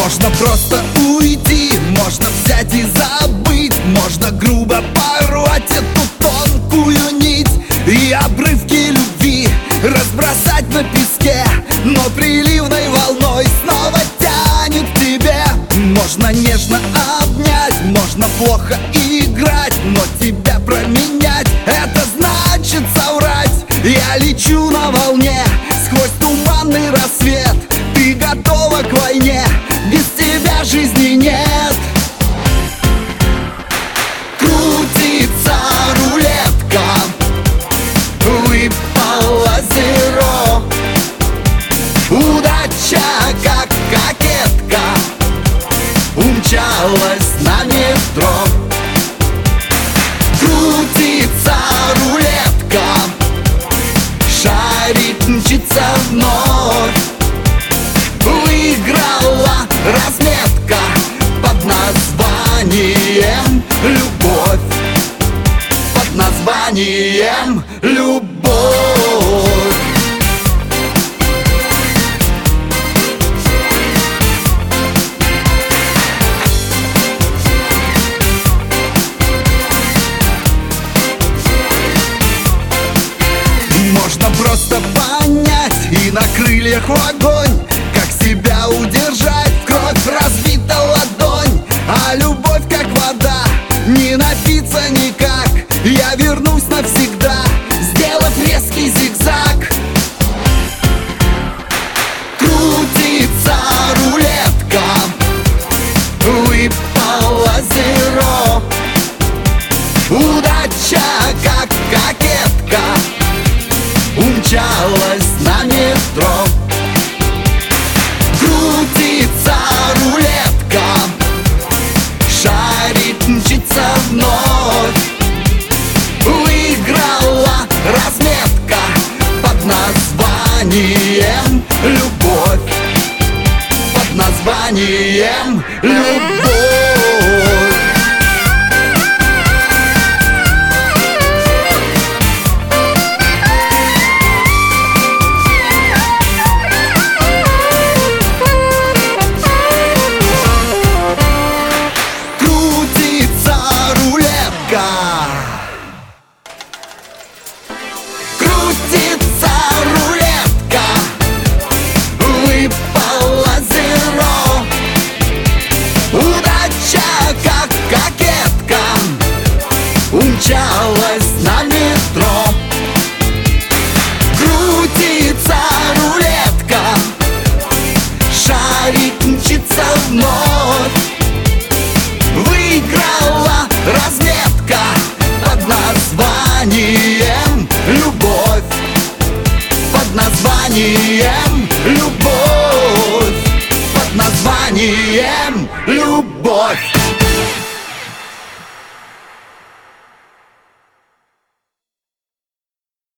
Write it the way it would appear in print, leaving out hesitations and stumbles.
Можно просто уйти, можно взять и забыть, можно грубо порвать эту тонкую нить и обрывки любви разбросать на песке, но приливной волной снова тянет к тебе. Можно нежно обнять, можно плохо играть, но тебя променять — это значит соврать. Я лечу на волне сквозь туманный рассвет. Ты готова к войне, без тебя жизни нет. Крутится рулетка, выпало зеро. Удача, как кокетка, умчалась на метро. Крутится рулетка, шарик мчится вновь. Выиграла разметка под названием любовь. Под названием любовь. Можно просто понять и на крыльях в огонь, как себя удержать, кровь разбита ладонь. А любовь как вода, не напиться никак. Я вернусь навсегда, сделав резкий зигзаг. Крутится рулетка, выпало зеро. Удача, как кокетка, умчалась на метро. Крутится рулетка, шарик мчится вновь. Выиграла разметка под названием любовь. Под названием любовь. Крутится рулетка, выпало зеро. Удача, как кокетка, умчалась на метро. Крутится рулетка, шарик мчится вновь. Выиграла разметка под названием любовь. Под названием любовь. Под названием любовь.